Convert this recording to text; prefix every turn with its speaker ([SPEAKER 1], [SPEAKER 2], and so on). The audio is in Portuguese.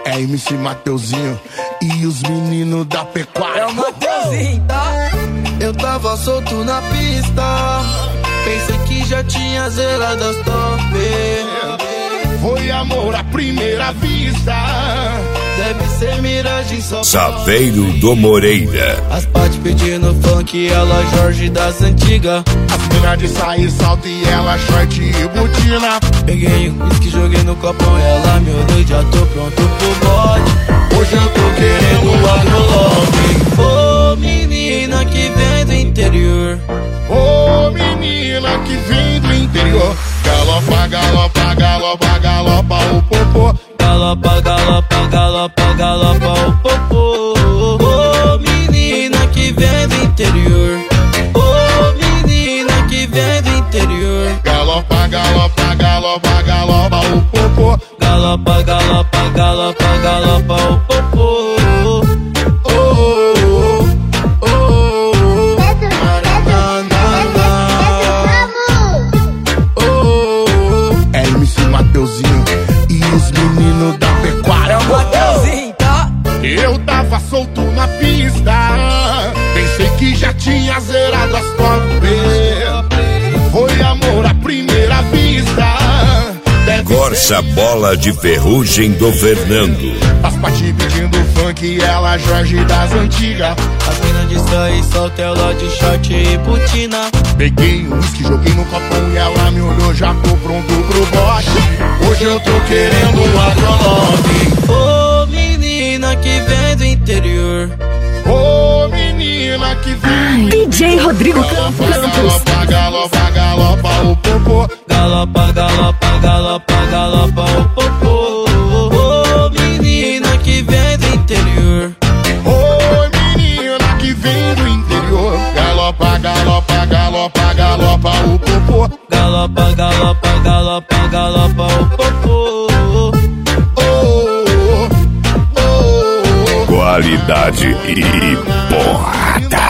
[SPEAKER 1] É MC Mateuzinho e os meninos da pecuária.
[SPEAKER 2] É o Mateuzinho, tá?
[SPEAKER 3] Eu tava solto na pista, pensei que já tinha zerado as top.
[SPEAKER 1] Foi amor à primeira vista,
[SPEAKER 3] deve ser miragem só.
[SPEAKER 4] Saveiro do Moreira.
[SPEAKER 3] As partes pedindo funk, ela Jorge das antigas.
[SPEAKER 1] As minas de sair salto e ela short e botina.
[SPEAKER 3] Peguei um whisky, joguei no copão, ela me olhou e já tô pronto pro bode.
[SPEAKER 1] Hoje eu tô querendo
[SPEAKER 3] o agrolove. Ô menina que vem do interior,
[SPEAKER 1] ô menina que vem do interior. Galopa, galopa, galopa, galopa o popô.
[SPEAKER 3] Galopa, galopa, galopa, galopa o popô. Ô menina que vem do interior, ô menina que vem do interior.
[SPEAKER 1] Galopa, galopa, galopa, galopa o popô.
[SPEAKER 3] Galopa, galopa, galopa, galopa o popô.
[SPEAKER 1] Mateuzinho e os meninos da pecuária.
[SPEAKER 2] É o Mateuzinho, tá?
[SPEAKER 1] Eu tava solto na pista, pensei que já tinha zerado as top. Foi amor à primeira vista.
[SPEAKER 4] Corsa Bola de Ferrugem do Fernando.
[SPEAKER 1] As partes pedindo funk, ela Jorge das antigas.
[SPEAKER 3] As minas de sair solta, ela de short e botina.
[SPEAKER 1] Peguei um whisky, joguei no copão e ela me olhou, já tô pronto pro bote. Hoje eu tô querendo um agrolove.
[SPEAKER 3] Ô menina que vem do interior,
[SPEAKER 1] ô menina que vem.
[SPEAKER 5] DJ Rodrigo Campos.
[SPEAKER 1] Galopa, galopa, galopa o popô.
[SPEAKER 3] Galopa, galopa, galopa, galopa o popô. Ô menina que vem do interior,
[SPEAKER 1] ô menina que vem do interior. Galopa, galopa, galopa, galopa o popô.
[SPEAKER 3] Galopa, galopa, galopa, galopa o popô.
[SPEAKER 4] Qualidade e porrada.